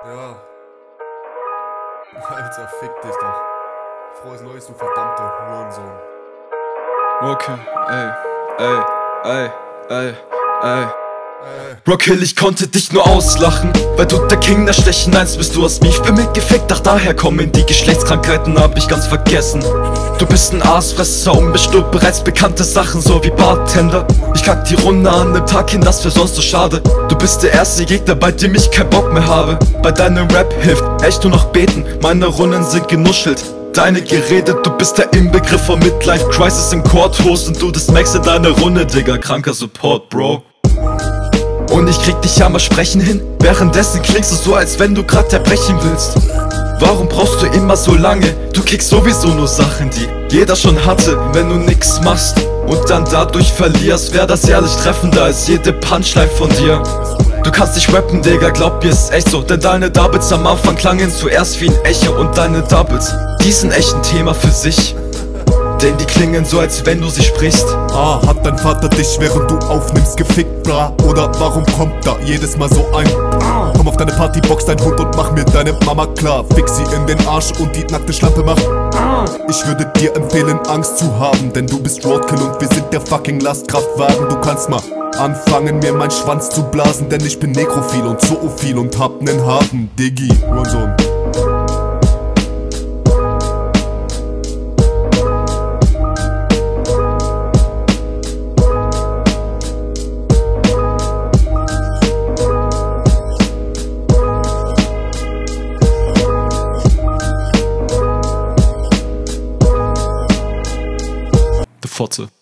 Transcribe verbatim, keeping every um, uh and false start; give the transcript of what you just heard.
Ja. Alter, fick dich doch. Frohes Neues, du verdammter Hurensohn. Okay, ey, ey, ey, ey, ey. Rockhill, ich konnte dich nur auslachen, weil du der King der schlechten Eins bist. Du hast mich für mich gefickt, ach daher kommen die Geschlechtskrankheiten, hab ich ganz vergessen. Du bist ein Aasfresser und bist du bereits bekannte Sachen, so wie Bartender. Ich kack die Runde an dem Tag hin, das wär sonst so schade. Du bist der erste Gegner, bei dem ich keinen Bock mehr habe. Bei deinem Rap hilft echt nur noch beten, meine Runden sind genuschelt. Deine Gerede, du bist der Inbegriff von Midlife Crisis im Courthouse und du das Max in deine Runde, Digga, kranker Support, Bro. Und ich krieg dich ja mal sprechen hin, währenddessen klingst du so, als wenn du grad erbrechen willst. Warum brauchst du immer so lange? Du kickst sowieso nur Sachen, die jeder schon hatte, wenn du nix machst und dann dadurch verlierst, wär das ehrlich treffender als jede Punchline von dir. Du kannst nicht rappen, Digga, glaub mir, ist echt so, denn deine Doubles am Anfang klangen zuerst wie ein Echo und deine Doubles, die sind echt ein Thema für sich. Denn die klingen so, als wenn du sie sprichst. Ah, hat dein Vater dich, während du aufnimmst, gefickt, bra? Oder warum kommt da jedes Mal so ein Komm auf deine Party, box dein Hund und mach mir deine Mama klar. Fick sie in den Arsch und die nackte Schlampe macht. Ich würde dir empfehlen, Angst zu haben, denn du bist Roadkill und wir sind der fucking Lastkraftwagen. Du kannst mal anfangen, mir meinen Schwanz zu blasen, denn ich bin nekrophil und zoophil und hab nen harten Diggi, Hurensohn. Fotze.